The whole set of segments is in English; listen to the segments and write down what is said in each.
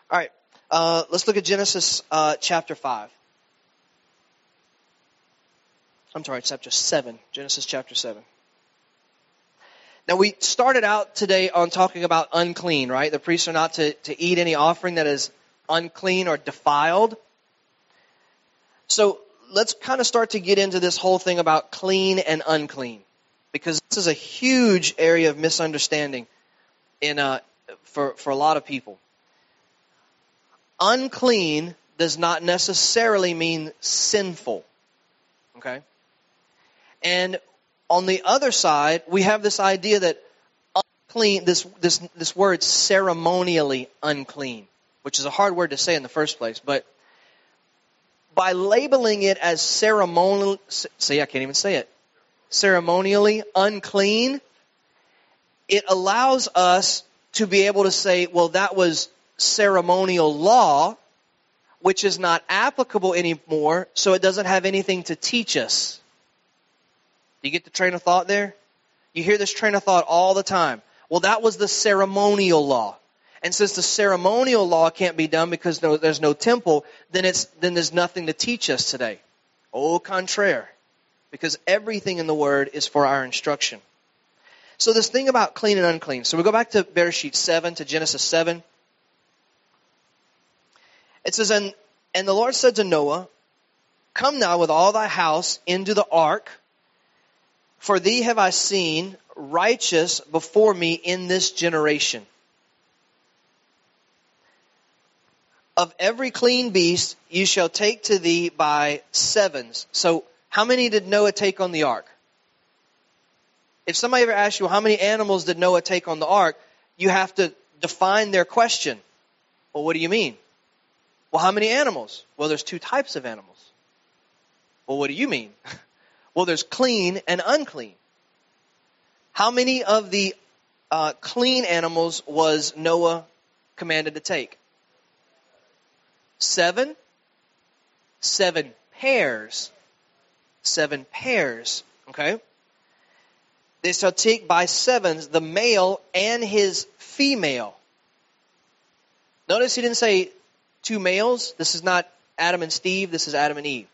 All right, let's look at Genesis chapter 5. I'm sorry, chapter 7. Genesis chapter 7. Now, we started out today on talking about unclean, right? The priests are not to eat any offering that is unclean or defiled. So let's kind of start to get into this whole thing about clean and unclean, because this is a huge area of misunderstanding for a lot of people. Unclean does not necessarily mean sinful, okay? And on the other side, we have this idea that unclean, this word ceremonially unclean, which is a hard word to say in the first place, but by labeling it as ceremonially unclean, it allows us to be able to say, well, that was ceremonial law, which is not applicable anymore, so it doesn't have anything to teach us. Do you get the train of thought there? You hear this train of thought all the time. Well, that was the ceremonial law. And since the ceremonial law can't be done because there's no temple, then there's nothing to teach us today. Au contraire. Because everything in the Word is for our instruction. So this thing about clean and unclean. So we go back to Bereshit 7, to Genesis 7. It says, And the Lord said to Noah, Come now with all thy house into the ark, for thee have I seen righteous before me in this generation. Of every clean beast you shall take to thee by sevens. So how many did Noah take on the ark? If somebody ever asks you, how many animals did Noah take on the ark? You have to define their question. Well, what do you mean? Well, how many animals? Well, there's two types of animals. Well, what do you mean? Well, there's clean and unclean. How many of the clean animals was Noah commanded to take? 7? 7 pairs. 7 pairs. Okay? They shall take by sevens the male and his female. Notice he didn't say 2 males. This is not Adam and Steve. This is Adam and Eve.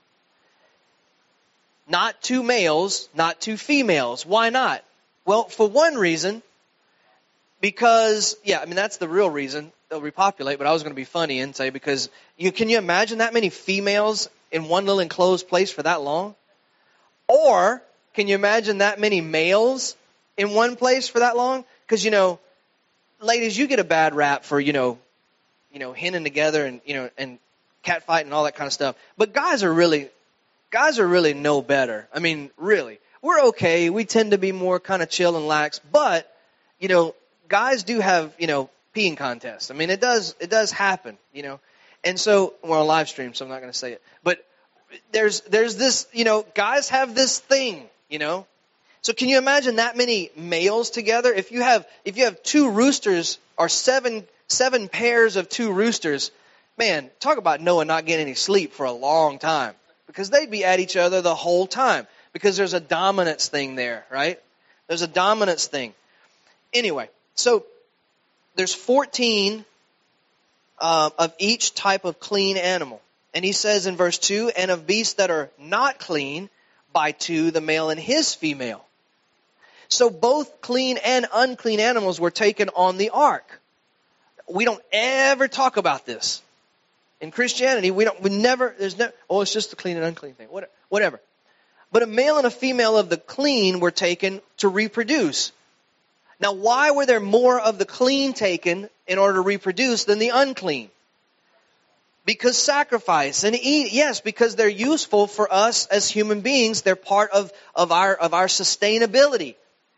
Not 2 males, not 2 females. Why not? Well, for one reason, because, that's the real reason. They'll repopulate, but I was going to be funny and say, because can you imagine that many females in one little enclosed place for that long? Or can you imagine that many males in one place for that long? Because, ladies, you get a bad rap for, henning together and catfighting and all that kind of stuff. But guys are really no better. I mean, really. We're okay. We tend to be more kind of chill and lax. But, guys do have, peeing contests. I mean, it does happen, And so, we're on live stream, so I'm not going to say it. But there's this, guys have this thing, So can you imagine that many males together? If you have 2 roosters or seven pairs of 2 roosters, man, talk about Noah not getting any sleep for a long time. Because they'd be at each other the whole time. Because there's a dominance thing there, right? There's a dominance thing. Anyway, so there's 14 of each type of clean animal. And he says in verse 2, and of beasts that are not clean, by 2, the male and his female. So both clean and unclean animals were taken on the ark. We don't ever talk about this. In Christianity, it's just the clean and unclean thing. Whatever. But a male and a female of the clean were taken to reproduce. Now, why were there more of the clean taken in order to reproduce than the unclean? Because sacrifice and eat. Yes, because they're useful for us as human beings. They're part of our sustainability.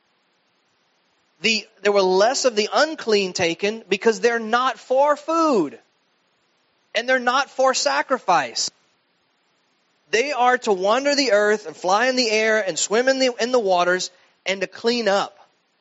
There were less of the unclean taken because they're not for food. And they're not for sacrifice. They are to wander the earth and fly in the air and swim in the waters and to clean up.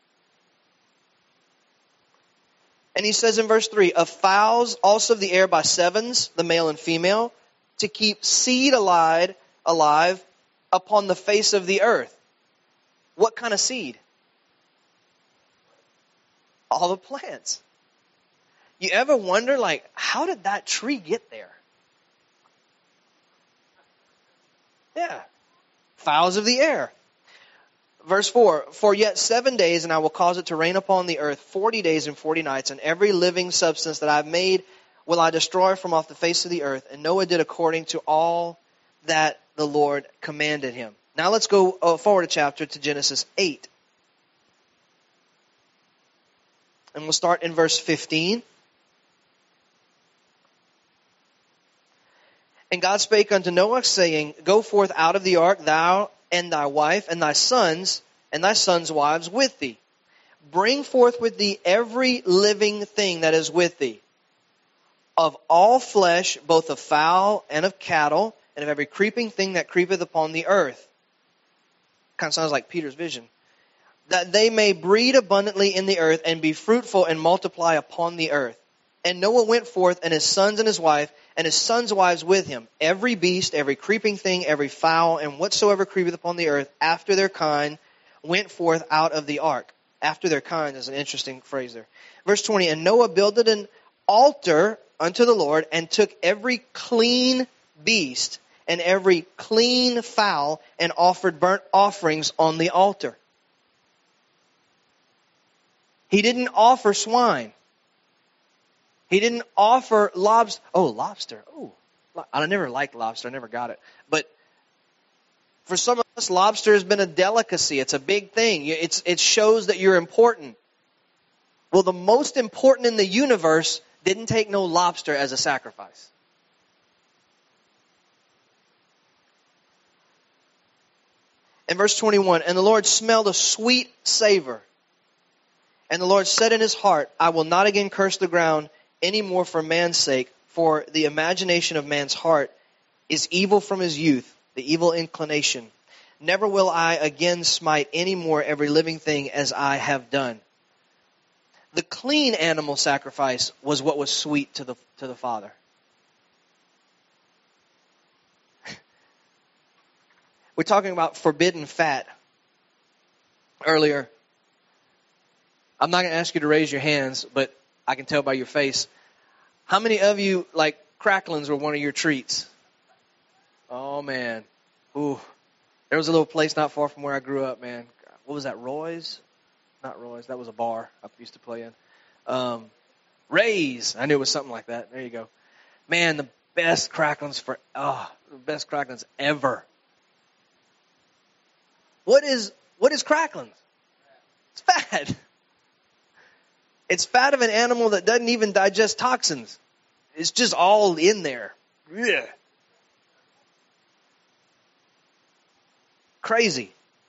And he says in verse 3, of fowls also of the air by sevens, the male and female, to keep seed alive upon the face of the earth. What kind of seed? All the plants. You ever wonder, like, how did that tree get there? Yeah. Fowls of the air. Verse 4, for yet 7 days, and I will cause it to rain upon the earth 40 days and 40 nights, and every living substance that I have made will I destroy from off the face of the earth. And Noah did according to all that the Lord commanded him. Now let's go forward a chapter to Genesis 8. And we'll start in verse 15. And God spake unto Noah, saying, go forth out of the ark, thou and thy wife, and thy sons wives with thee. Bring forth with thee every living thing that is with thee, of all flesh, both of fowl and of cattle, and of every creeping thing that creepeth upon the earth. Kind of sounds like Peter's vision. That they may breed abundantly in the earth, and be fruitful and multiply upon the earth. And Noah went forth, and his sons and his wife, and his sons' wives with him, every beast, every creeping thing, every fowl, and whatsoever creepeth upon the earth, after their kind, went forth out of the ark. After their kind is an interesting phrase there. Verse 20, and Noah builded an altar unto the Lord, and took every clean beast, and every clean fowl, and offered burnt offerings on the altar. He didn't offer swine. He didn't offer lobster. Oh, lobster. Oh, I never liked lobster. I never got it. But for some of us, lobster has been a delicacy. It's a big thing. It shows that you're important. Well, the most important in the universe didn't take no lobster as a sacrifice. In verse 21, and the Lord smelled a sweet savor. And the Lord said in his heart, I will not again curse the ground any more for man's sake, for the imagination of man's heart is evil from his youth, the evil inclination. Never will I again smite any more every living thing as I have done. The clean animal sacrifice was what was sweet to the Father. We're talking about forbidden fat earlier. I'm not going to ask you to raise your hands, but I can tell by your face. How many of you, like, cracklings were one of your treats? Oh, man. Ooh. There was a little place not far from where I grew up, man. What was that, Roy's? Not Roy's. That was a bar I used to play in. Ray's. I knew it was something like that. There you go. Man, the best cracklings ever. What is cracklings? It's fat. It's fat of an animal that doesn't even digest toxins. It's just all in there. Ugh. Crazy.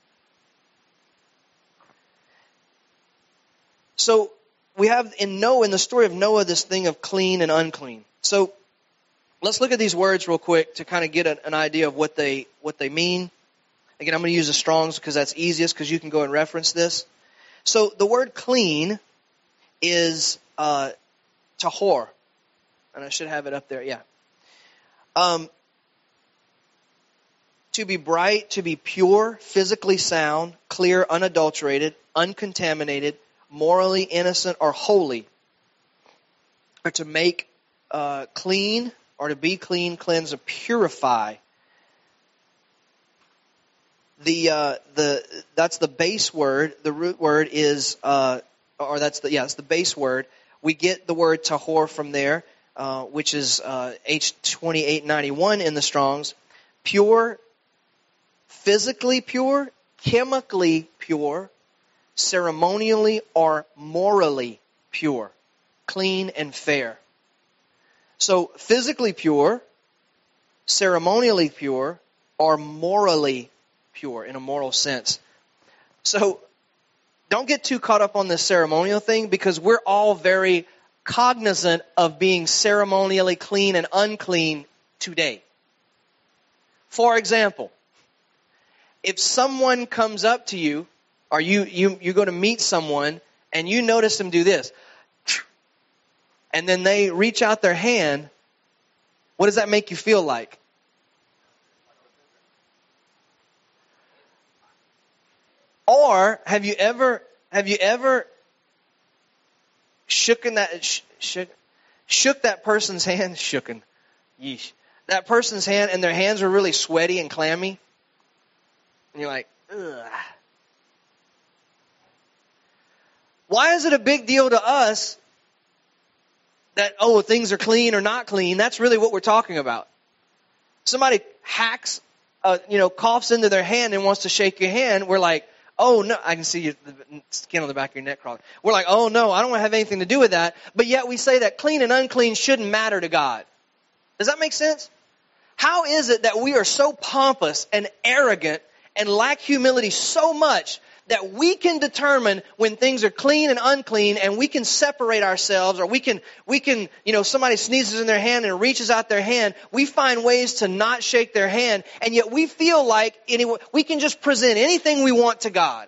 So we have in the story of Noah, this thing of clean and unclean. So let's look at these words real quick to kind of get an idea of what they mean. Again, I'm going to use the Strong's because that's easiest, because you can go and reference this. So the word clean is tahor. And I should have it up there, yeah. To be bright, to be pure, physically sound, clear, unadulterated, uncontaminated, morally innocent, or holy. Or to make clean, or to be clean, cleanse, or purify. That's the base word. The root word is, it's the base word. We get the word tahor from there, which is H2891 in the Strong's. Pure, physically pure, chemically pure, ceremonially or morally pure, clean and fair. So physically pure, ceremonially pure, or morally pure in a moral sense. So don't get too caught up on this ceremonial thing, because we're all very cognizant of being ceremonially clean and unclean today. For example, if someone comes up to you, or you go to meet someone and you notice them do this, and then they reach out their hand, what does that make you feel like? Or have you ever shooken that? shook that person's hand, shooken, yeesh, that person's hand, and their hands were really sweaty and clammy, and you're like, ugh. Why is it a big deal to us that, oh, things are clean or not clean? That's really what we're talking about. Somebody hacks, coughs into their hand and wants to shake your hand. We're like, oh, no, I can see the skin on the back of your neck crawling. We're like, oh, no, I don't want to have anything to do with that. But yet we say that clean and unclean shouldn't matter to God. Does that make sense? How is it that we are so pompous and arrogant and lack humility so much that we can determine when things are clean and unclean, and we can separate ourselves, or we can, somebody sneezes in their hand and reaches out their hand, we find ways to not shake their hand, and yet we feel like we can just present anything we want to God.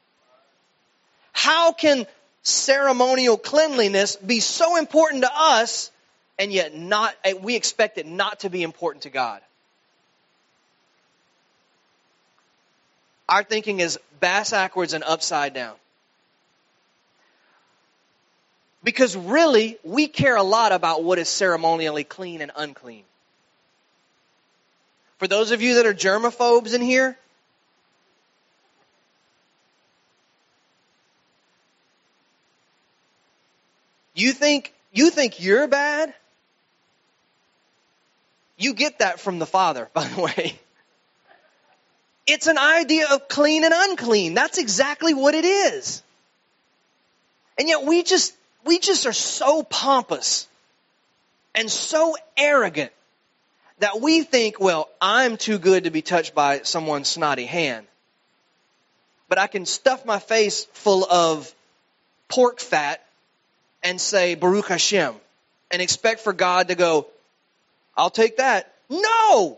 How can ceremonial cleanliness be so important to us, and yet we expect it not to be important to God? Our thinking is bass-ackwards and upside down. Because really, we care a lot about what is ceremonially clean and unclean. For those of you that are germaphobes in here, you think you're bad? You get that from the Father, by the way. It's an idea of clean and unclean. That's exactly what it is. And yet we just are so pompous and so arrogant that we think, well, I'm too good to be touched by someone's snotty hand. But I can stuff my face full of pork fat and say, Baruch Hashem, and expect for God to go, I'll take that. No!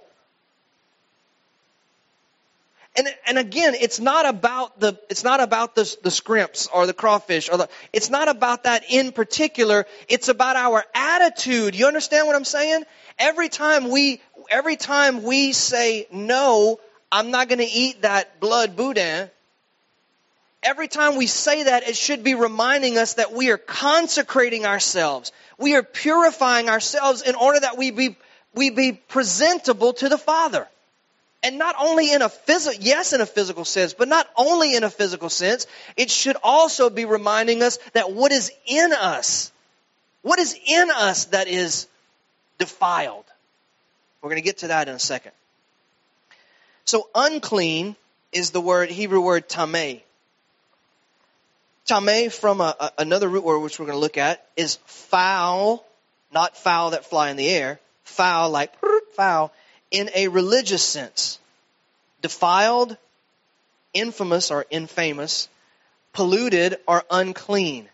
And again, it's not about the scrimps or the crawfish it's not about that in particular. It's about our attitude. You understand what I'm saying? Every time we say no, I'm not going to eat that blood boudin. Every time we say that, it should be reminding us that we are consecrating ourselves. We are purifying ourselves in order that we be presentable to the Father. And not only in a physical sense, but not only in a physical sense, it should also be reminding us that what is in us that is defiled. We're going to get to that in a second. So unclean is the Hebrew word tameh. Tameh, from another root word which we're going to look at, is foul, not fowl that fly in the air, foul like foul, in a religious sense. Defiled, infamous or infamous, polluted or unclean.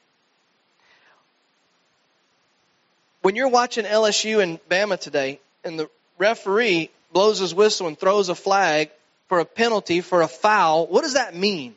When you're watching LSU and Bama today, and the referee blows his whistle and throws a flag for a penalty for a foul, what does that mean?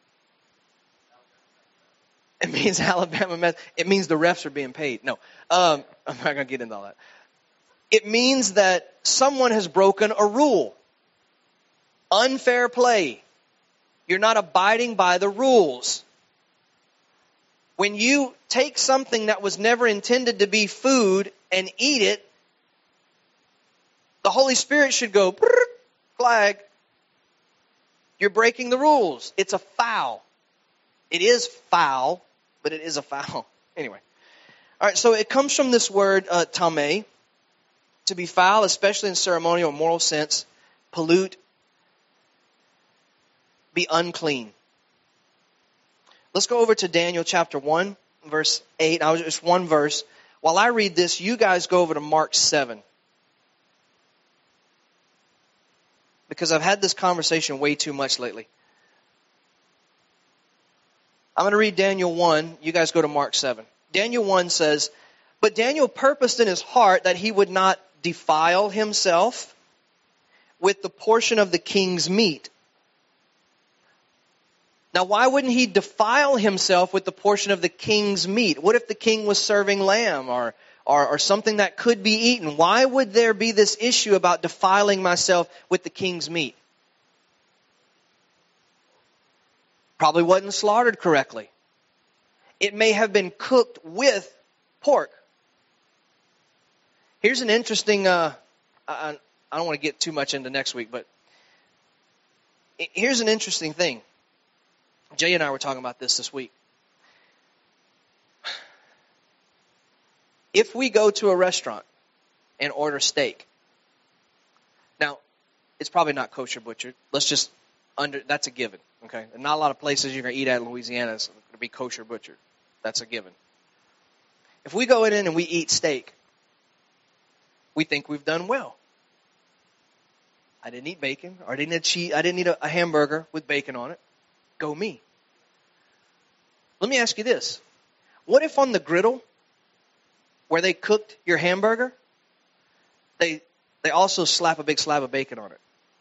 It means Alabama. It means the refs are being paid. No, I'm not going to get into all that. It means that someone has broken a rule. Unfair play. You're not abiding by the rules. When you take something that was never intended to be food and eat it, the Holy Spirit should go, flag. You're breaking the rules. It's a foul. It is foul, but it is a foul. Anyway. All right, so it comes from this word, tameh, to be foul, especially in ceremonial or moral sense, pollute, be unclean. Let's go over to Daniel chapter 1, verse 8. Just one verse. While I read this, you guys go over to Mark 7. Because I've had this conversation way too much lately. I'm going to read Daniel 1. You guys go to Mark 7. Daniel 1 says, "But Daniel purposed in his heart that he would not defile himself with the portion of the king's meat." Now, why wouldn't he defile himself with the portion of the king's meat? What if the king was serving lamb or something that could be eaten? Why would there be this issue about defiling myself with the king's meat? Probably wasn't slaughtered correctly. It may have been cooked with pork. Here's an interesting, I don't want to get too much into next week, but here's an interesting thing. Jay and I were talking about this week. If we go to a restaurant and order steak, now, it's probably not kosher butchered. That's a given, okay? And not a lot of places you're going to eat at in Louisiana is going to be kosher butchered. That's a given. If we go in and we eat steak, we think we've done well. I didn't eat bacon, or I didn't eat a hamburger with bacon on it. Go me. Let me ask you this. What if on the griddle where they cooked your hamburger, they also slap a big slab of bacon on it?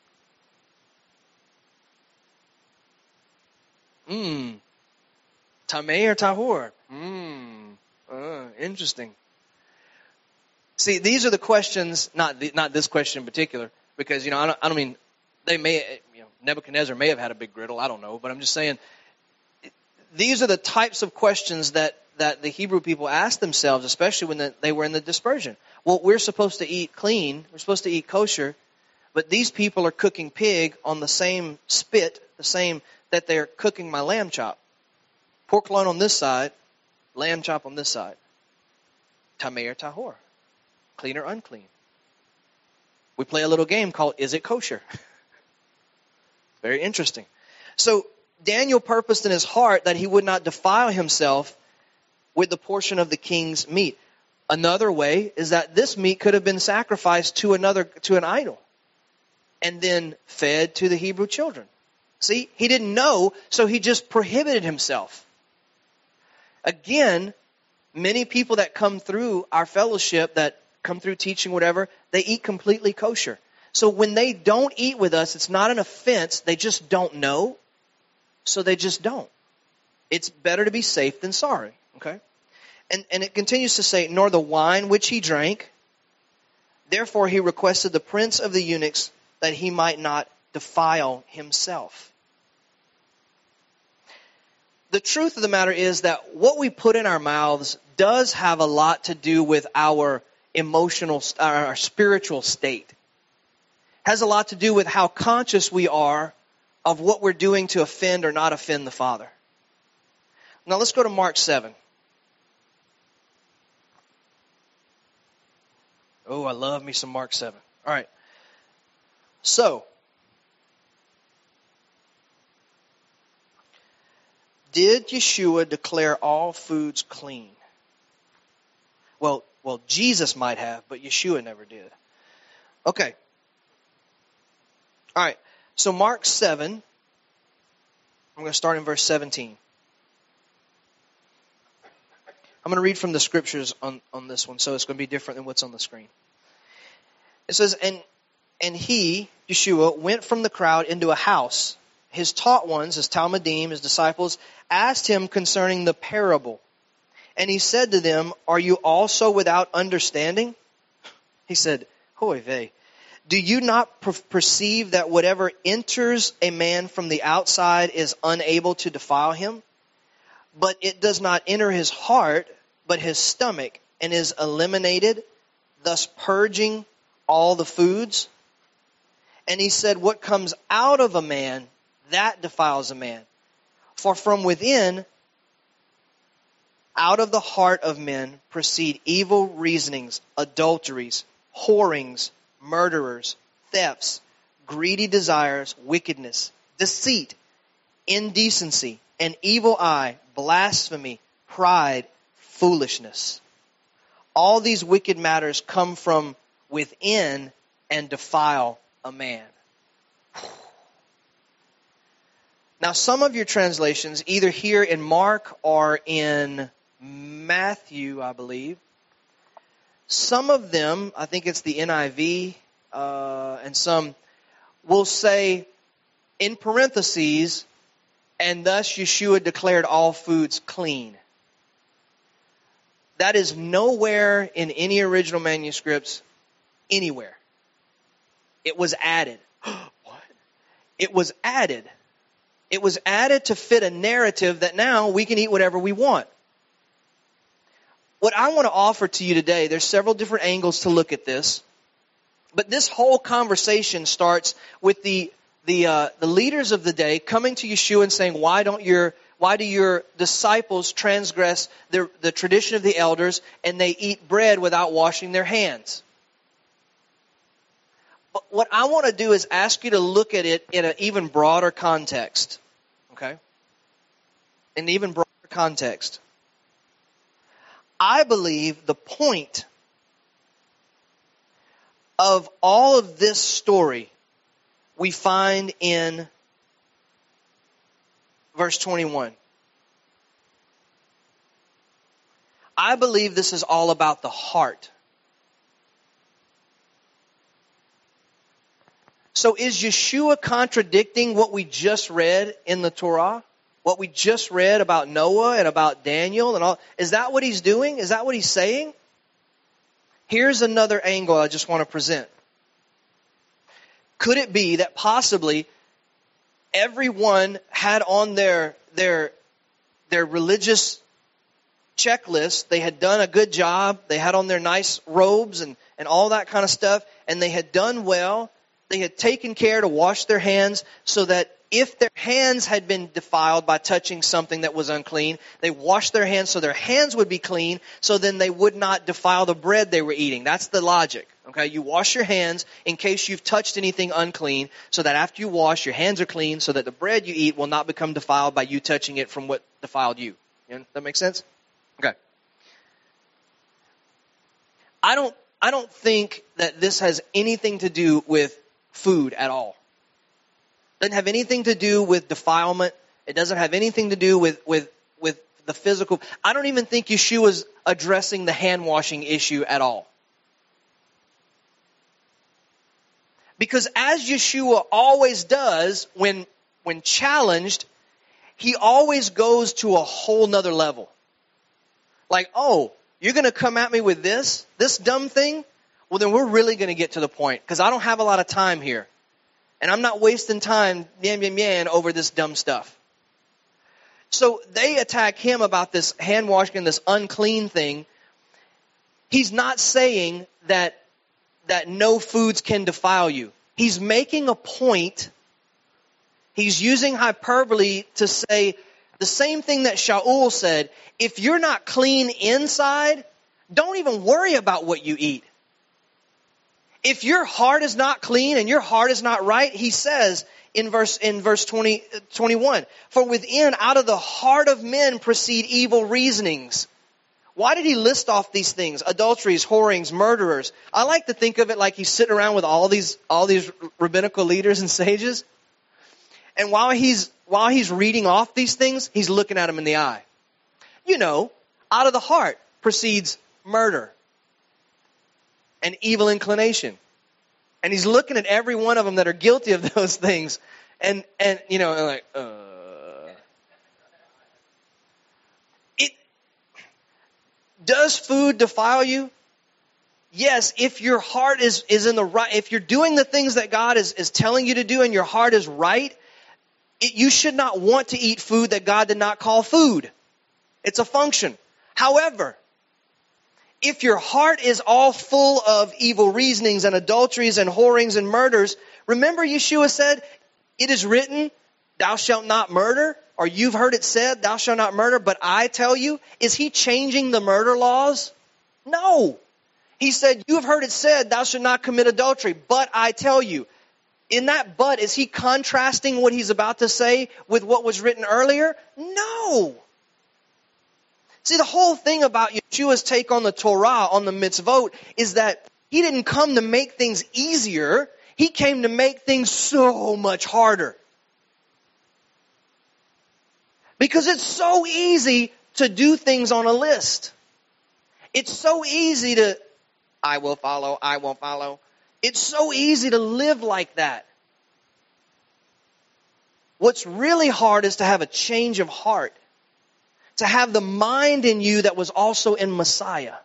Tameh or tahor? Interesting. See, these are the questions, not this question in particular, because, I don't mean, they may, Nebuchadnezzar may have had a big griddle, I don't know, but I'm just saying, these are the types of questions that the Hebrew people asked themselves, especially when they were in the dispersion. Well, we're supposed to eat clean, we're supposed to eat kosher, but these people are cooking pig on the same spit, the same that they're cooking my lamb chop. Pork loin on this side, lamb chop on this side. Tameh or tahor. Clean or unclean. We play a little game called Is It Kosher? Very interesting. So Daniel purposed in his heart that he would not defile himself with the portion of the king's meat. Another way is that this meat could have been sacrificed to an idol and then fed to the Hebrew children. See, he didn't know, so he just prohibited himself. Again, many people that come through our fellowship, that come through teaching, whatever, they eat completely kosher. So when they don't eat with us, it's not an offense. They just don't know, so they just don't. It's better to be safe than sorry, okay? And it continues to say, nor the wine which he drank. Therefore he requested the prince of the eunuchs that he might not defile himself. The truth of the matter is that what we put in our mouths does have a lot to do with our our spiritual state. Has a lot to do with how conscious we are of what we're doing to offend or not offend the Father. Now let's go to Mark 7. Oh, I love me some Mark 7. All right. So, did Yeshua declare all foods clean? Well, Jesus might have, but Yeshua never did. Okay. All right. So Mark 7, I'm going to start in verse 17. I'm going to read from the scriptures on this one, so it's going to be different than what's on the screen. It says, and he, Yeshua, went from the crowd into a house. His taught ones, his Talmudim, his disciples, asked him concerning the parable. And he said to them, are you also without understanding? He said, Hoi vey. Do you not perceive that whatever enters a man from the outside is unable to defile him? But it does not enter his heart, but his stomach, and is eliminated, thus purging all the foods? And he said, what comes out of a man, that defiles a man. For from within, out of the heart of men, proceed evil reasonings, adulteries, whorings, murderers, thefts, greedy desires, wickedness, deceit, indecency, an evil eye, blasphemy, pride, foolishness. All these wicked matters come from within and defile a man. Now, some of your translations, either here in Mark or in Matthew, I believe, some of them, I think it's the NIV, and some will say in parentheses, and thus Yeshua declared all foods clean. That is nowhere in any original manuscripts, anywhere. It was added. What? It was added. It was added to fit a narrative that now we can eat whatever we want. what I want to offer to you today, there's several different angles to look at this. But this whole conversation starts with the leaders of the day coming to Yeshua and saying, why do your disciples transgress the tradition of the elders and they eat bread without washing their hands? But what I want to do is ask you to look at it in an even broader context. Okay? In an even broader context. I believe the point of all of this story we find in verse 21. I believe this is all about the heart. So is Yeshua contradicting what we just read in the Torah? What we just read about Noah and about Daniel and all? Is that what he's doing? Is that what he's saying? Here's another angle I just want to present. Could it be that possibly everyone had on their religious checklist, they had done a good job, they had on their nice robes and all that kind of stuff, and they had done well, they had taken care to wash their hands so that if their hands had been defiled by touching something that was unclean, they washed their hands so their hands would be clean, so then they would not defile the bread they were eating. That's the logic. Okay, you wash your hands in case you've touched anything unclean, so that after you wash, your hands are clean, so that the bread you eat will not become defiled by you touching it from what defiled you. That make sense? Okay. I don't think that this has anything to do with food at all. It doesn't have anything to do with defilement. It doesn't have anything to do with the physical. I don't even think Yeshua's addressing the hand washing issue at all. Because as Yeshua always does when challenged, he always goes to a whole nother level. Like, oh, you're going to come at me with this dumb thing? Well, then we're really going to get to the point, because I don't have a lot of time here. And I'm not wasting time over this dumb stuff. So they attack him about this hand washing and this unclean thing. He's not saying that no foods can defile you. He's making a point. He's using hyperbole to say the same thing that Shaul said. If you're not clean inside, don't even worry about what you eat. If your heart is not clean and your heart is not right, he says in verse 21, for within, out of the heart of men proceed evil reasonings. Why did he list off these things? Adulteries, whorings, murderers. I like to think of it like he's sitting around with all these rabbinical leaders and sages. And while he's reading off these things, he's looking at them in the eye. Out of the heart proceeds murder and evil inclination. And he's looking at every one of them that are guilty of those things. And like, Does food defile you? Yes, if your heart is in the right, if you're doing the things that God is telling you to do and your heart is right, you should not want to eat food that God did not call food. It's a function. However, if your heart is all full of evil reasonings and adulteries and whorings and murders, remember Yeshua said, it is written, thou shalt not murder, or you've heard it said, thou shalt not murder, but I tell you, is he changing the murder laws? No. He said, you have heard it said, thou shalt not commit adultery, but I tell you. In that but, is he contrasting what he's about to say with what was written earlier? No. See, the whole thing about Yeshua's take on the Torah, on the mitzvot, is that he didn't come to make things easier. He came to make things so much harder. Because it's so easy to do things on a list. It's so easy to, I will follow, I won't follow. It's so easy to live like that. What's really hard is to have a change of heart. To have the mind in you that was also in Messiah.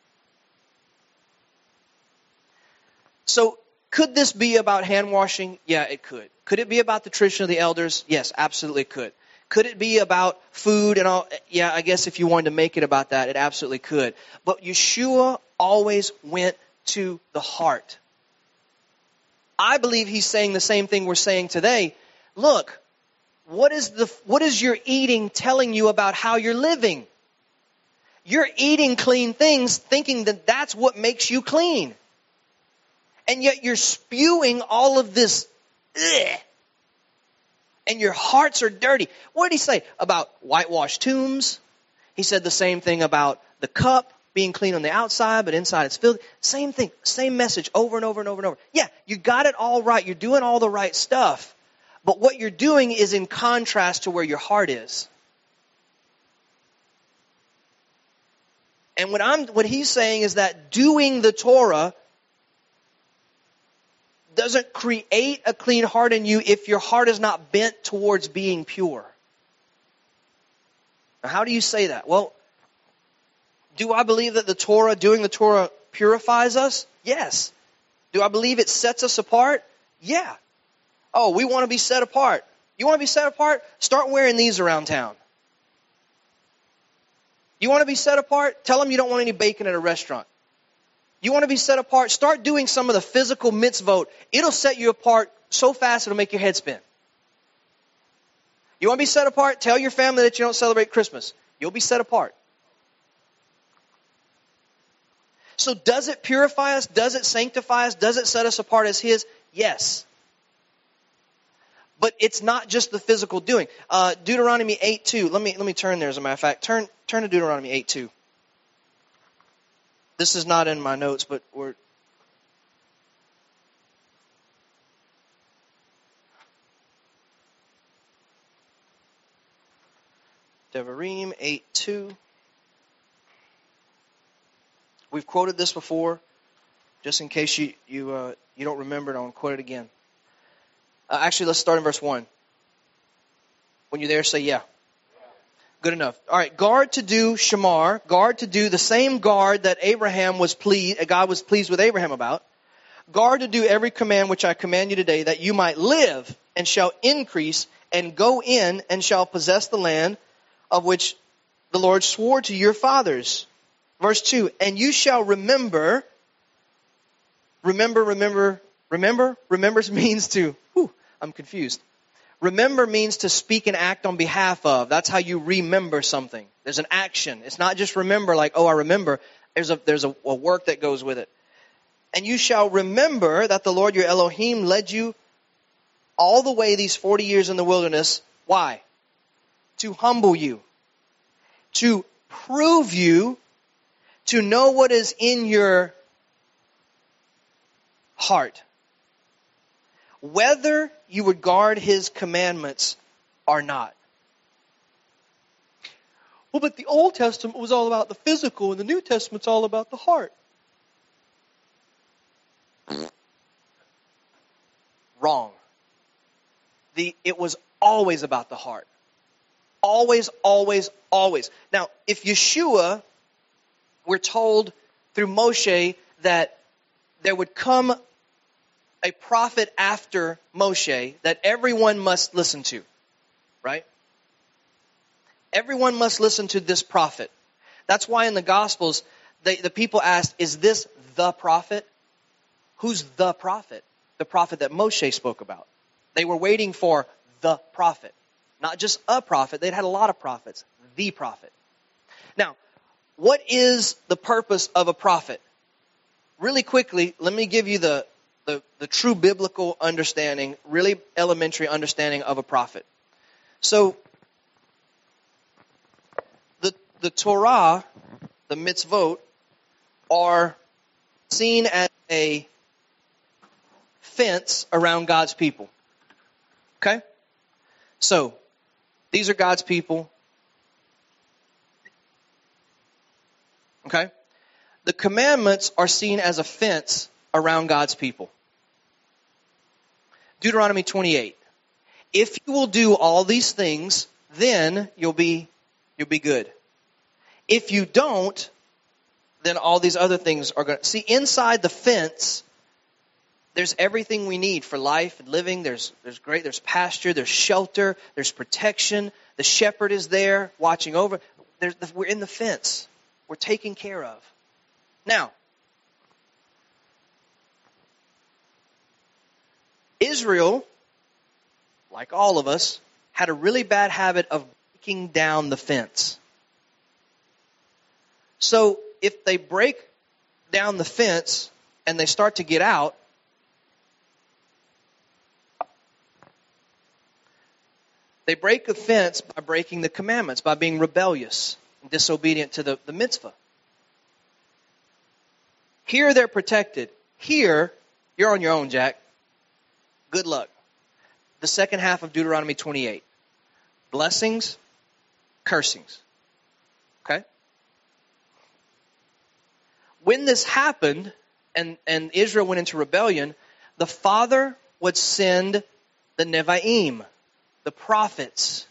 So, could this be about hand washing? Yeah, it could. Could it be about the tradition of the elders? Yes, absolutely it could. Could it be about food and all? Yeah, I guess if you wanted to make it about that, it absolutely could. But Yeshua always went to the heart. I believe he's saying the same thing we're saying today. Look, what is your eating telling you about how you're living? You're eating clean things thinking that that's what makes you clean. And yet you're spewing all of this, ugh, and your hearts are dirty. What did he say about whitewashed tombs? He said the same thing about the cup being clean on the outside, but inside it's filthy. Same thing, same message over and over and over and over. Yeah, you got it all right. You're doing all the right stuff. But what you're doing is in contrast to where your heart is. And what he's saying is that doing the Torah doesn't create a clean heart in you if your heart is not bent towards being pure. Now, how do you say that? Well, do I believe that doing the Torah purifies us? Yes. Do I believe it sets us apart? Yeah. Oh, we want to be set apart. You want to be set apart? Start wearing these around town. You want to be set apart? Tell them you don't want any bacon at a restaurant. You want to be set apart? Start doing some of the physical mitzvot. It'll set you apart so fast it'll make your head spin. You want to be set apart? Tell your family that you don't celebrate Christmas. You'll be set apart. So does it purify us? Does it sanctify us? Does it set us apart as His? Yes. But it's not just the physical doing. Deuteronomy 8:2. Let me turn there as a matter of fact. Turn to Deuteronomy 8:2. This is not in my notes, but we're... Devarim 8:2. We've quoted this before. Just in case you don't remember it, I'll quote it again. Actually, let's start in verse 1. When you're there, say yeah. Good enough. All right, guard to do shamar, guard to do the same guard that God was pleased with Abraham about. Guard to do every command which I command you today, that you might live and shall increase and go in and shall possess the land of which the Lord swore to your fathers. Verse 2, and you shall remember means to, I'm confused. Remember means to speak and act on behalf of. That's how you remember something. There's an action. It's not just remember like, oh, I remember. There's a work that goes with it. And you shall remember that the Lord your Elohim led you all the way these 40 years in the wilderness. Why? To humble you. To prove you. To know what is in your heart. Whether you would guard His commandments or not. Well, but the Old Testament was all about the physical and the New Testament's all about the heart. Wrong. It was always about the heart. Always, always, always. Now, if Yeshua, we're told through Moshe that there would come a prophet after Moshe that everyone must listen to, right? Everyone must listen to this prophet. That's why in the Gospels, the people asked, is this the prophet? Who's the prophet? The prophet that Moshe spoke about. They were waiting for the prophet. Not just a prophet. They'd had a lot of prophets. The prophet. Now, what is the purpose of a prophet? Really quickly, let me give you the true biblical understanding, really elementary understanding of a prophet. So, the Torah, the mitzvot, are seen as a fence around God's people. Okay? So, these are God's people. Okay? The commandments are seen as a fence around God's people. Deuteronomy 28. If you will do all these things, then you'll be good. If you don't, then all these other things are going to... See, inside the fence, there's everything we need for life and living. There's pasture, there's shelter, there's protection, The shepherd is there watching over. We're in the fence. We're taken care of. Now, Israel, like all of us, had a really bad habit of breaking down the fence. So if they break down the fence and they start to get out, they break the fence by breaking the commandments, by being rebellious and disobedient to the mitzvah. Here they're protected. Here, you're on your own, Jack. Good luck. The second half of Deuteronomy 28. Blessings, cursings. Okay? When this happened, and Israel went into rebellion, the Father would send the Nevi'im, the prophets.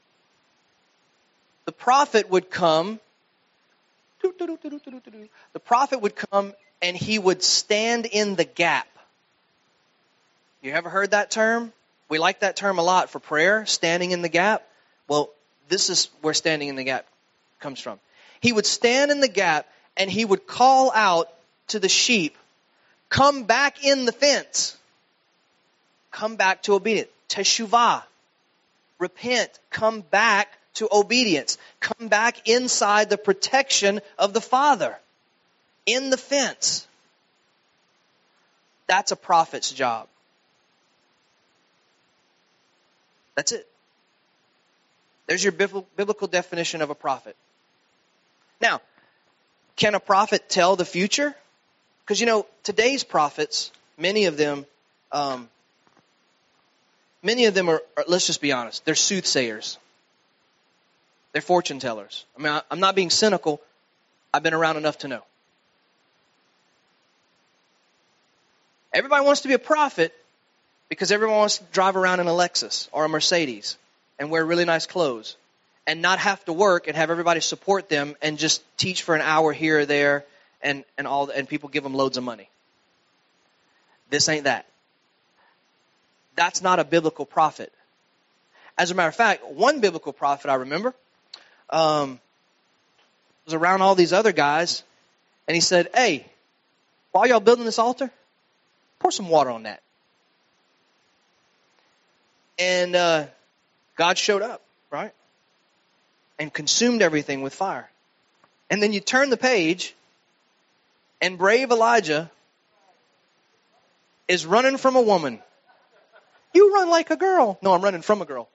The prophet would come. The prophet would come and he would stand in the gap. You ever heard that term? We like that term a lot for prayer, standing in the gap. Well, this is where standing in the gap comes from. He would stand in the gap and he would call out to the sheep, come back in the fence. Come back to obedience. Teshuvah. Repent. Come back to obedience. Come back inside the protection of the Father. In the fence. That's a prophet's job. That's it. There's your biblical definition of a prophet. Now, can a prophet tell the future? Because, today's prophets, many of them are, let's just be honest, they're soothsayers. They're fortune tellers. I mean, I'm not being cynical. I've been around enough to know. Everybody wants to be a prophet because everyone wants to drive around in a Lexus or a Mercedes and wear really nice clothes and not have to work and have everybody support them and just teach for an hour here or there and people give them loads of money. This ain't that. That's not a biblical prophet. As a matter of fact, one biblical prophet I remember was around all these other guys, and he said, hey, while y'all building this altar, pour some water on that. And God showed up, right? And consumed everything with fire. And then you turn the page, and brave Elijah is running from a woman. You run like a girl. No, I'm running from a girl.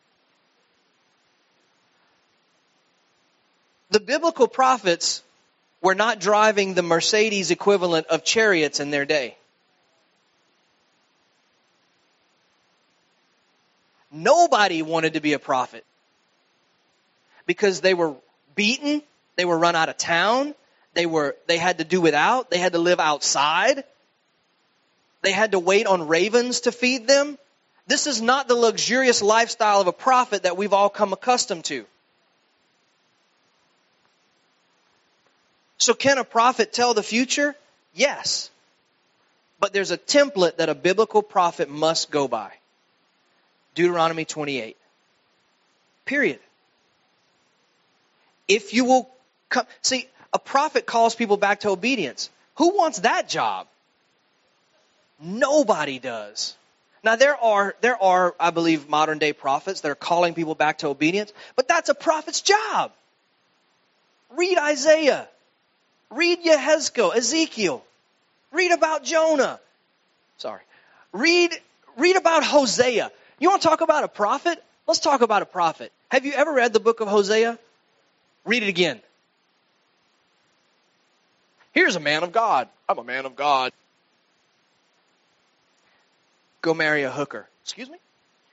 The biblical prophets were not driving the Mercedes equivalent of chariots in their day. Nobody wanted to be a prophet because they were beaten, they were run out of town, they had to do without, they had to live outside, they had to wait on ravens to feed them. This is not the luxurious lifestyle of a prophet that we've all come accustomed to. So can a prophet tell the future? Yes. But there's a template that a biblical prophet must go by. Deuteronomy 28. Period. If you will come, see, a prophet calls people back to obedience. Who wants that job? Nobody does. Now there are, I believe, modern day prophets that are calling people back to obedience, but that's a prophet's job. Read Isaiah. Read Yehezkel, Ezekiel. Read about Jonah. Read about Hosea. You want to talk about a prophet? Let's talk about a prophet. Have you ever read the book of Hosea? Read it again. Here's a man of God. I'm a man of God. Go marry a hooker. Excuse me?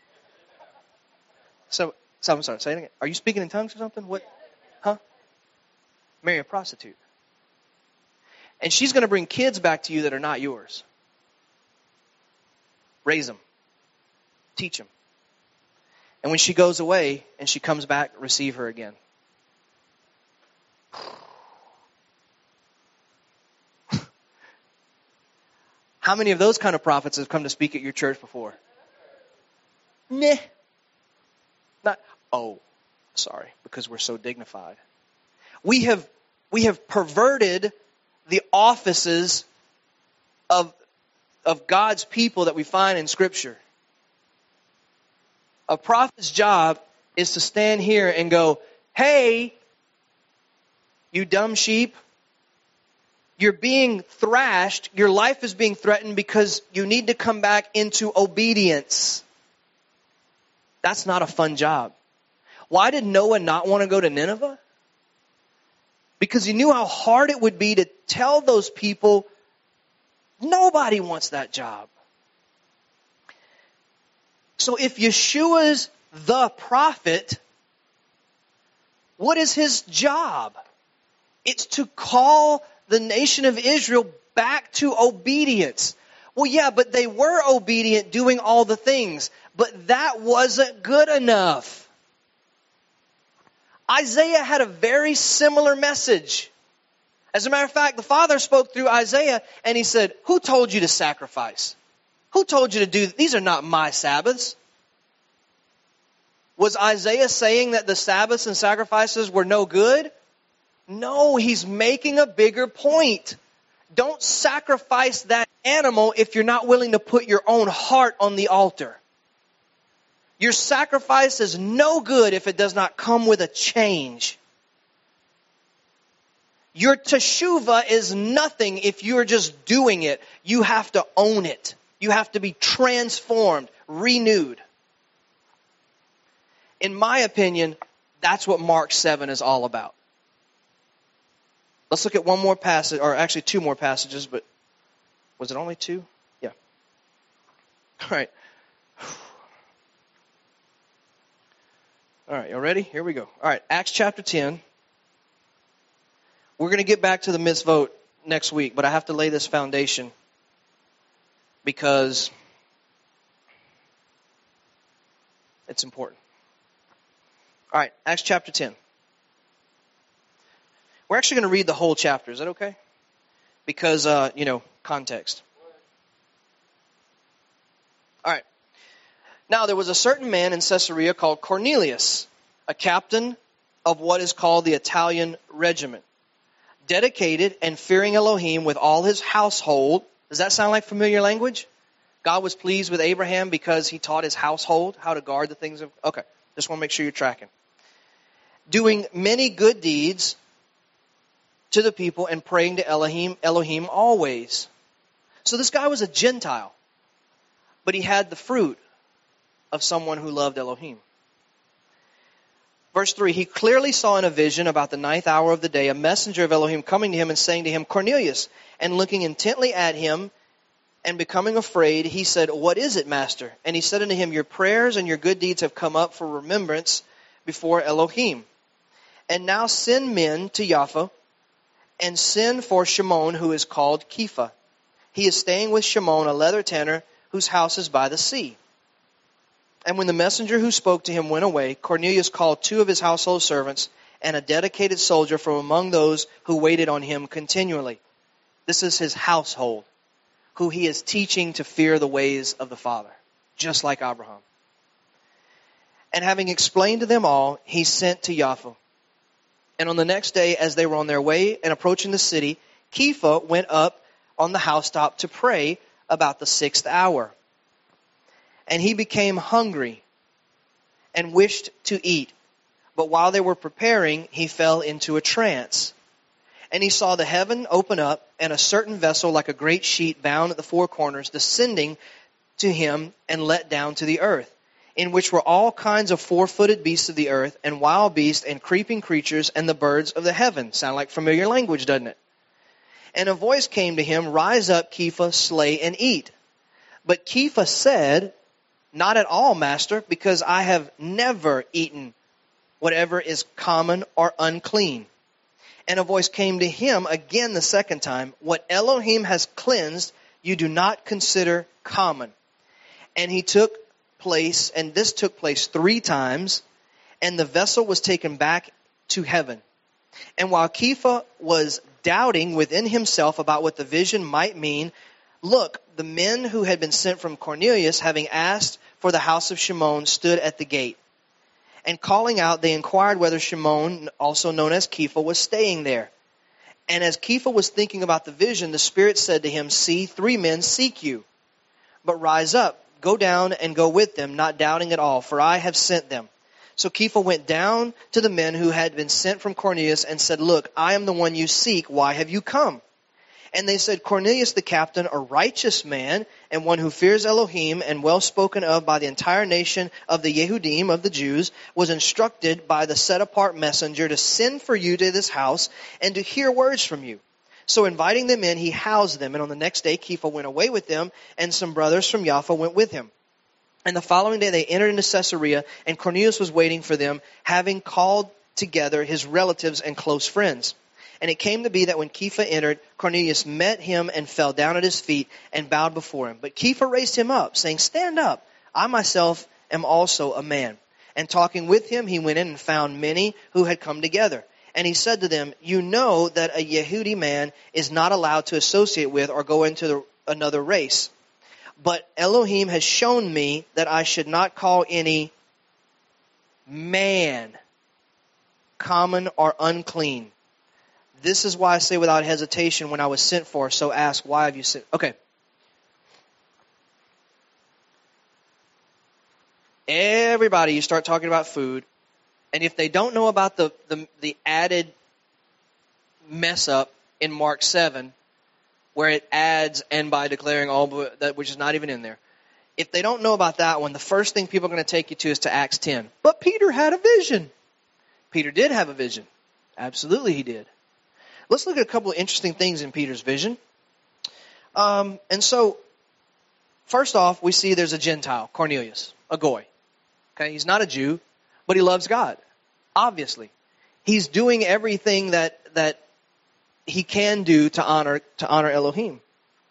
So I'm sorry, say it again. Are you speaking in tongues or something? What? Huh? Marry a prostitute. And she's going to bring kids back to you that are not yours. Raise them. Teach them. And when she goes away and she comes back, receive her again. How many of those kind of prophets have come to speak at your church before? Nah. Not. Oh, Sorry, because we're so dignified. We have perverted the offices of God's people that we find in Scripture. A prophet's job is to stand here and go, hey, you dumb sheep, you're being thrashed, your life is being threatened because you need to come back into obedience. That's not a fun job. Why did Noah not want to go to Nineveh? Because he knew how hard it would be to tell those people, nobody wants that job. So if Yeshua's the prophet, what is his job? It's to call the nation of Israel back to obedience. Well, yeah, but they were obedient doing all the things, but that wasn't good enough. Isaiah had a very similar message. As a matter of fact, the Father spoke through Isaiah and he said, who told you to sacrifice? Who told you to do? These are not my Sabbaths. Was Isaiah saying that the Sabbaths and sacrifices were no good? No, he's making a bigger point. Don't sacrifice that animal if you're not willing to put your own heart on the altar. Your sacrifice is no good if it does not come with a change. Your teshuvah is nothing if you're just doing it. You have to own it. You have to be transformed, renewed. In my opinion, that's what Mark 7 is all about. Let's look at one more passage, or actually two more passages, but was it only two? Yeah. All right. All right, you ready? Here we go. All right, Acts chapter 10. We're going to get back to the mitzvot next week, but I have to lay this foundation because it's important. All right, Acts chapter 10. We're actually going to read the whole chapter. Is that okay? Because, context. All right. Now, there was a certain man in Caesarea called Cornelius, a captain of what is called the Italian regiment, dedicated and fearing Elohim with all his household. Does that sound like familiar language? God was pleased with Abraham because he taught his household how to guard the things of... Okay, just want to make sure you're tracking. Doing many good deeds to the people and praying to Elohim always. So this guy was a Gentile, but he had the fruit of someone who loved Elohim. Verse 3, he clearly saw in a vision about the 9th hour of the day a messenger of Elohim coming to him and saying to him, Cornelius. And looking intently at him and becoming afraid, he said, what is it, master? And he said unto him, your prayers and your good deeds have come up for remembrance before Elohim. And now send men to Jaffa and send for Shimon, who is called Kepha. He is staying with Shimon, a leather tanner, whose house is by the sea. And when the messenger who spoke to him went away, Cornelius called 2 of his household servants and a dedicated soldier from among those who waited on him continually. This is his household, who he is teaching to fear the ways of the Father, just like Abraham. And having explained to them all, he sent to Jaffa. And on the next day, as they were on their way and approaching the city, Kepha went up on the housetop to pray about the 6th hour. And he became hungry and wished to eat. But while they were preparing, he fell into a trance. And he saw the heaven open up and a certain vessel like a great sheet bound at the 4 corners descending to him and let down to the earth, in which were all kinds of 4-footed beasts of the earth and wild beasts and creeping creatures and the birds of the heaven. Sound like familiar language, doesn't it? And a voice came to him, rise up, Kepha, slay and eat. But Kepha said, not at all, master, because I have never eaten whatever is common or unclean. And a voice came to him again the second time, what Elohim has cleansed, you do not consider common. And he took place, and this took place 3 times, and the vessel was taken back to heaven. And while Kepha was doubting within himself about what the vision might mean, look, the men who had been sent from Cornelius, having asked for the house of Shimon, stood at the gate. And calling out, they inquired whether Shimon, also known as Kepha, was staying there. And as Kepha was thinking about the vision, the Spirit said to him, "See, 3 men seek you. But rise up, go down and go with them, not doubting at all, for I have sent them." So Kepha went down to the men who had been sent from Cornelius and said, "Look, I am the one you seek. Why have you come?" And they said, "Cornelius the captain, a righteous man, and one who fears Elohim, and well spoken of by the entire nation of the Yehudim, of the Jews, was instructed by the set-apart messenger to send for you to this house and to hear words from you." So inviting them in, he housed them. And on the next day, Kepha went away with them, and some brothers from Jaffa went with him. And the following day, they entered into Caesarea, and Cornelius was waiting for them, having called together his relatives and close friends. And it came to be that when Kepha entered, Cornelius met him and fell down at his feet and bowed before him. But Kepha raised him up, saying, "Stand up. I myself am also a man." And talking with him, he went in and found many who had come together. And he said to them, "You know that a Yehudi man is not allowed to associate with or go into another race. But Elohim has shown me that I should not call any man common or unclean. This is why I say without hesitation, when I was sent for, so ask, why have you sent?" Okay. Everybody, you start talking about food, and if they don't know about the added mess up in Mark 7, where it adds, "and by declaring all," that which is not even in there. If they don't know about that one, the first thing people are going to take you to is to Acts 10. But Peter had a vision. Peter did have a vision. Absolutely he did. Let's look at a couple of interesting things in Peter's vision. And so, first off, we see there's a Gentile, Cornelius, a goy. Okay, he's not a Jew, but he loves God. Obviously, he's doing everything that he can do to honor Elohim.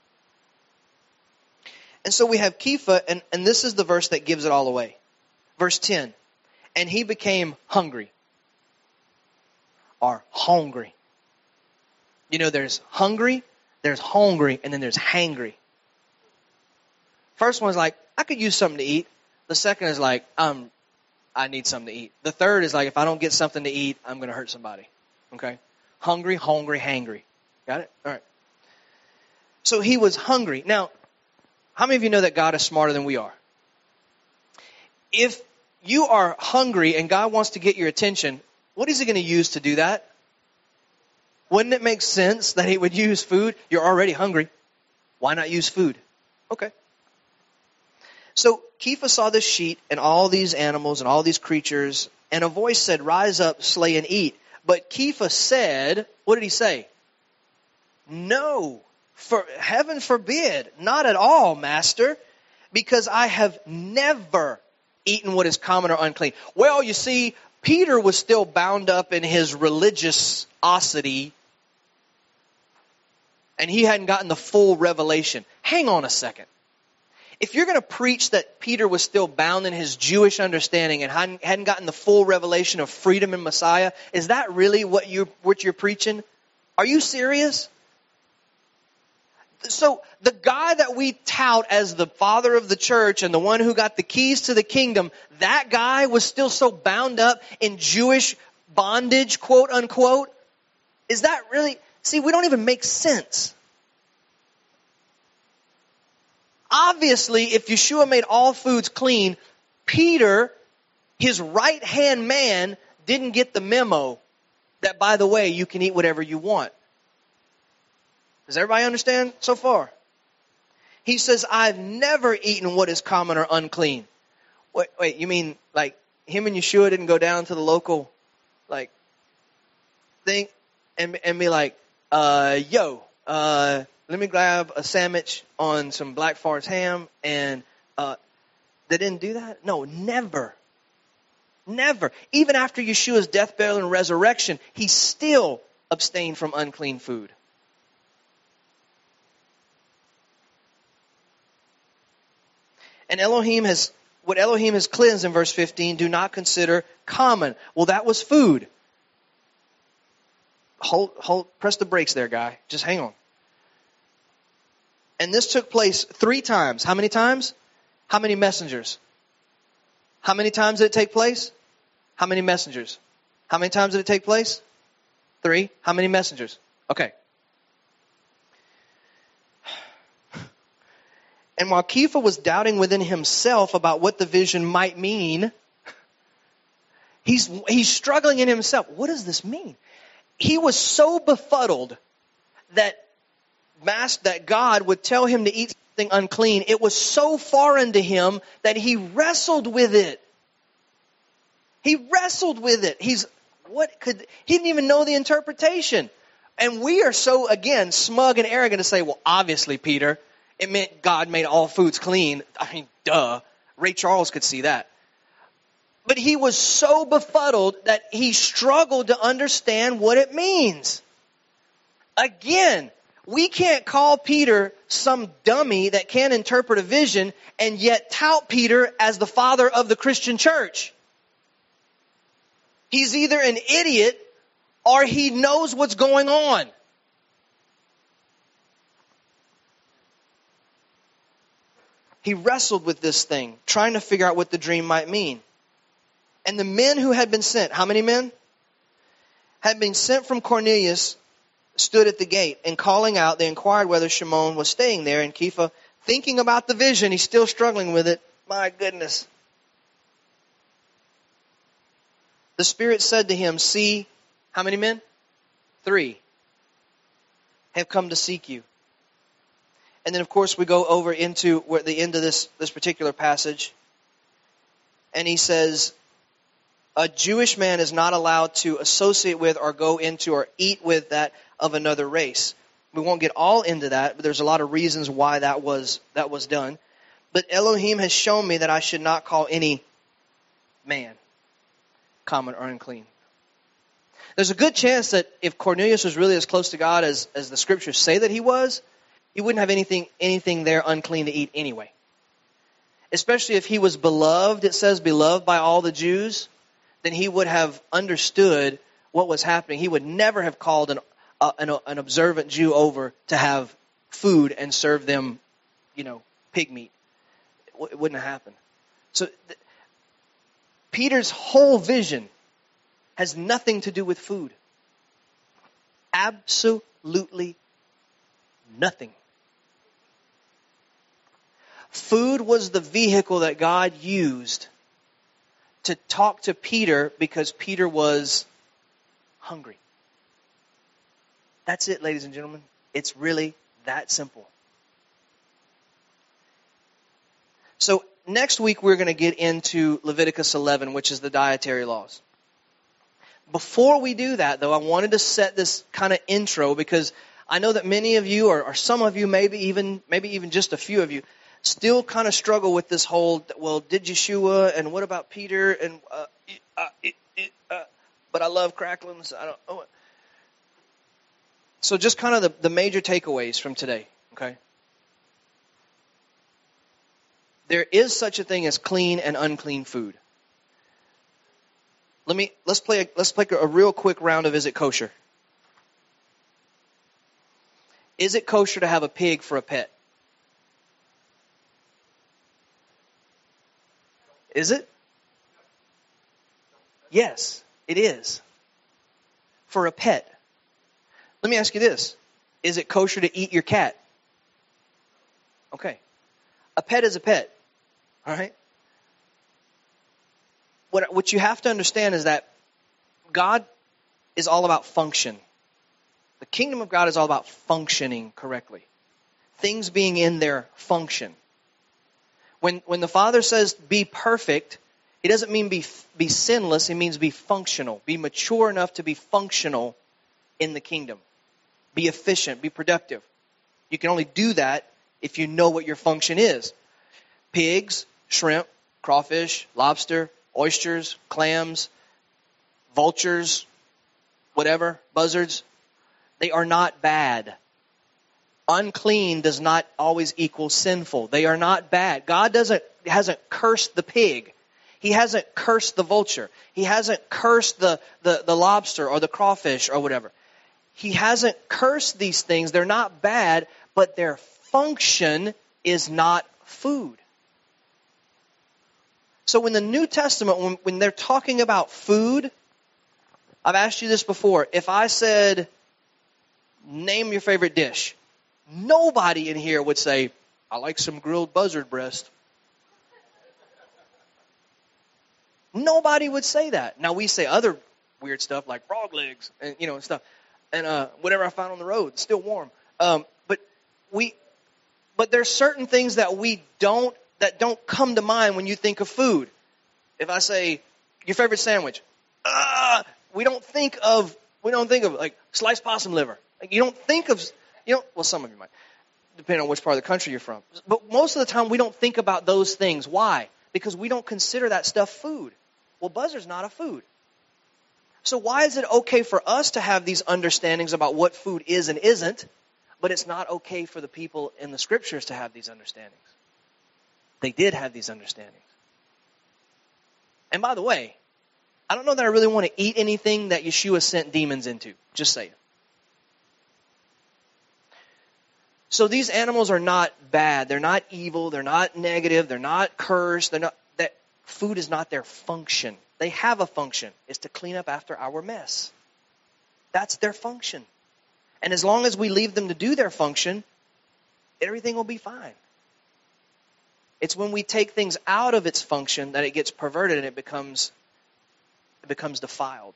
And so we have Kepha, and this is the verse that gives it all away. Verse 10, "And he became hungry," or hungry. You know, there's hungry, and then there's hangry. First one's like, I could use something to eat. The second is like, I need something to eat. The third is like, if I don't get something to eat, I'm going to hurt somebody. Okay? Hungry, hangry. Got it? All right. So he was hungry. Now, how many of you know that God is smarter than we are? If you are hungry and God wants to get your attention, what is he going to use to do that? Wouldn't it make sense that he would use food? You're already hungry. Why not use food? Okay. So Kepha saw this sheet and all these animals and all these creatures, and a voice said, "Rise up, slay and eat." But Kepha said, what did he say? "No, for heaven forbid, not at all, master, because I have never eaten what is common or unclean." Well, you see, Peter was still bound up in his religiosity, and he hadn't gotten the full revelation. Hang on a second. If you're going to preach that Peter was still bound in his Jewish understanding and hadn't gotten the full revelation of freedom in Messiah, is that really what you're preaching? Are you serious? So the guy that we tout as the father of the church and the one who got the keys to the kingdom, that guy was still so bound up in Jewish bondage, quote unquote. Is that really? See, we don't even make sense. Obviously, if Yeshua made all foods clean, Peter, his right-hand man, didn't get the memo that, by the way, you can eat whatever you want. Does everybody understand so far? He says, "I've never eaten what is common or unclean." Wait, you mean like him and Yeshua didn't go down to the local like thing and be like, let me grab a sandwich on some Black Forest ham, and they didn't do that? No, never. Never. Even after Yeshua's death, burial, and resurrection, he still abstained from unclean food. And what Elohim has cleansed in verse 15, do not consider common. Well, that was food. Press the brakes there, guy. Just hang on. And this took place 3 times. How many times? How many messengers? How many times did it take place? How many messengers? How many times did it take place? 3. How many messengers? Okay. And while Kepha was doubting within himself about what the vision might mean, he's struggling in himself. What does this mean? He was so befuddled that God would tell him to eat something unclean. It was so foreign to him that he wrestled with it. He wrestled with it. He didn't even know the interpretation. And we are so, again, smug and arrogant to say, well, obviously, Peter, it meant God made all foods clean. I mean, duh. Ray Charles could see that. But he was so befuddled that he struggled to understand what it means. Again, we can't call Peter some dummy that can't interpret a vision and yet tout Peter as the father of the Christian church. He's either an idiot or he knows what's going on. He wrestled with this thing, trying to figure out what the dream might mean. And the men who had been sent, how many men? Had been sent from Cornelius, stood at the gate, and calling out, they inquired whether Shimon was staying there. And Kepha, thinking about the vision, he's still struggling with it. My goodness. The Spirit said to him, see, how many men? 3 have come to seek you. And then, of course, we go over into the end of this particular passage. And he says, a Jewish man is not allowed to associate with or go into or eat with that of another race. We won't get all into that, but there's a lot of reasons why that was done. But Elohim has shown me that I should not call any man common or unclean. There's a good chance that if Cornelius was really as close to God as the scriptures say that he was, he wouldn't have anything there unclean to eat anyway. Especially if he was beloved, it says beloved by all the Jews, then he would have understood what was happening. He would never have called an observant Jew over to have food and serve them, pig meat. It wouldn't have happened. So Peter's whole vision has nothing to do with food. Absolutely nothing. Food was the vehicle that God used to talk to Peter because Peter was hungry. That's it, ladies and gentlemen. It's really that simple. So next week we're going to get into Leviticus 11, which is the dietary laws. Before we do that, though, I wanted to set this kind of intro because I know that many of you, or some of you, maybe even just a few of you, still kind of struggle with this whole, well, did Yeshua, and what about Peter, and but I love cracklings. I don't know. So just kind of the major takeaways from today, okay? There is such a thing as clean and unclean food. Let's play a real quick round of is it kosher? Is it kosher to have a pig for a pet? Is it? Yes, it is. For a pet. Let me ask you this. Is it kosher to eat your cat? Okay. A pet is a pet. All right? What you have to understand is that God is all about function. The kingdom of God is all about functioning correctly. Things being in their function. When the Father says be perfect, He doesn't mean be sinless. It means be functional. Be mature enough to be functional in the kingdom. Be efficient. Be productive. You can only do that if you know what your function is. Pigs, shrimp, crawfish, lobster, oysters, clams, vultures, whatever, buzzards, they are not bad. Unclean does not always equal sinful. They are not bad. God hasn't cursed the pig. He hasn't cursed the vulture. He hasn't cursed the lobster or the crawfish or whatever. He hasn't cursed these things. They're not bad, but their function is not food. So in the New Testament, when they're talking about food, I've asked you this before. If I said, name your favorite dish, nobody in here would say, I like some grilled buzzard breast. Nobody would say that. Now we say other weird stuff like frog legs and stuff, and whatever I found on the road, it's still warm. But there's certain things that don't come to mind when you think of food. If I say your favorite sandwich, we don't think of like sliced possum liver. Like you don't think of well, some of you might, depending on which part of the country you're from. But most of the time we don't think about those things. Why? Because we don't consider that stuff food. Well, buzzard's not a food. So why is it okay for us to have these understandings about what food is and isn't, but it's not okay for the people in the scriptures to have these understandings? They did have these understandings. And by the way, I don't know that I really want to eat anything that Yeshua sent demons into. Just saying. So these animals are not bad. They're not evil. They're not negative. They're not cursed. Food is not their function. They have a function. It's to clean up after our mess. That's their function. And as long as we leave them to do their function, everything will be fine. It's when we take things out of its function that it gets perverted and it becomes defiled.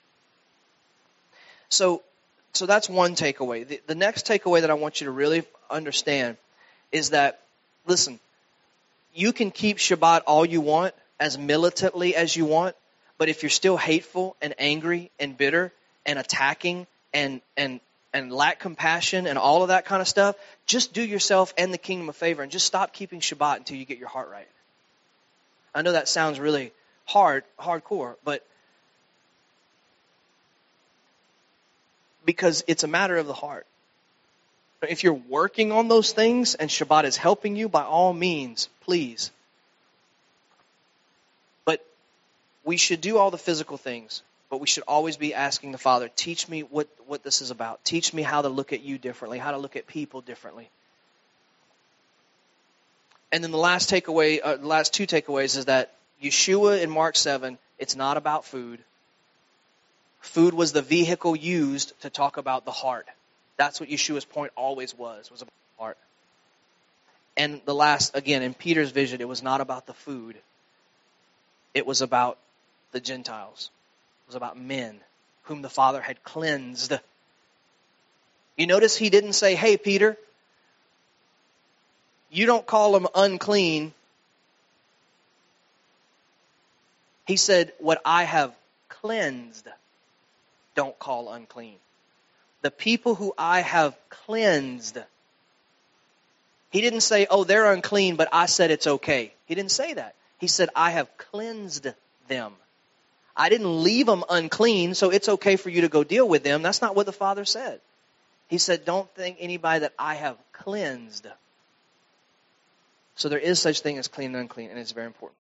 So that's one takeaway. The next takeaway that I want you to really understand is that, listen, you can keep Shabbat all you want, as militantly as you want, but if you're still hateful and angry and bitter and attacking and lack compassion and all of that kind of stuff, just do yourself and the kingdom a favor and just stop keeping Shabbat until you get your heart right. I know that sounds really hardcore, but because it's a matter of the heart. If you're working on those things and Shabbat is helping you, by all means, please. But we should do all the physical things, but we should always be asking the Father, teach me what this is about. Teach me how to look at you differently, how to look at people differently. And then the last two takeaways is that Yeshua in Mark 7, it's not about food. Food was the vehicle used to talk about the heart. That's what Yeshua's point always was about the heart. And the last, again, in Peter's vision, it was not about the food. It was about the Gentiles. It was about men whom the Father had cleansed. You notice he didn't say, hey, Peter, you don't call them unclean. He said, what I have cleansed, don't call unclean. The people who I have cleansed. He didn't say, oh, they're unclean, but I said it's okay. He didn't say that. He said, I have cleansed them. I didn't leave them unclean, so it's okay for you to go deal with them. That's not what the Father said. He said, don't think anybody that I have cleansed. So there is such thing as clean and unclean, and it's very important.